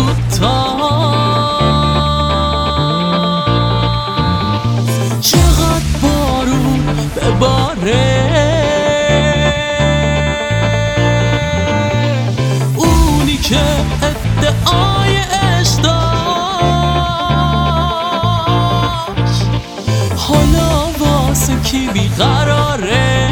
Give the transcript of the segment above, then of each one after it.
کوتاست. چقدر بارون بباره اونی که ادعای عشق داشت حالا واسه کی بیقراره؟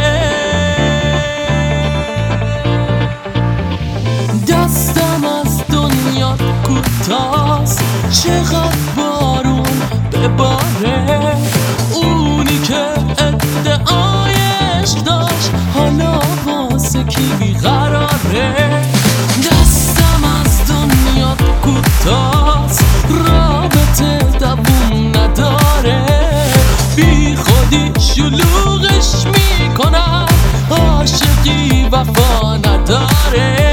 دستم از دنیا کوتاست. چقدر بارون بباره اونی که ادعای عشق داشت حالا واسه کی بیقراره؟ دستم از دنیا کوتاست. رابطه دووم نداره بی خودی شلوغش میکنم. عاشقی وفا نداره.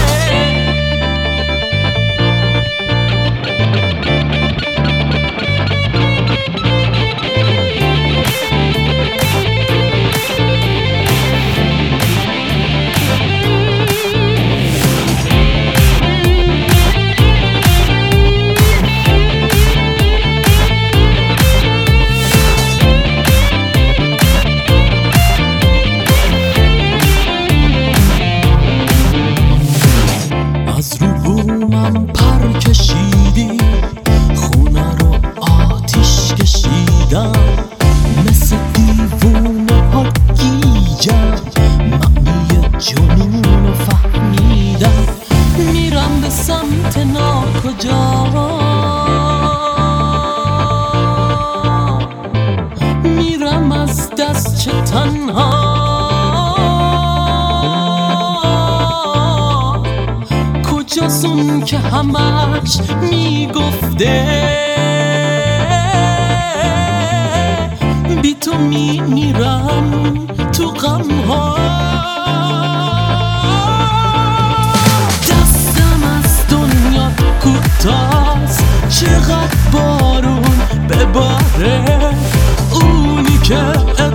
از رو بومم پر کشیدی خونه رو آتیش کشیدم مثل دیوونه ها گیجم معنی جنون رو فهمیدم. میرم به سمت ناکجا میرم از دست چه تنها کجاست اون که همش میگفته بی تو میمیرم تو غمها. دستم از دنیا کوتاست. چقدر بارون بباره اونی که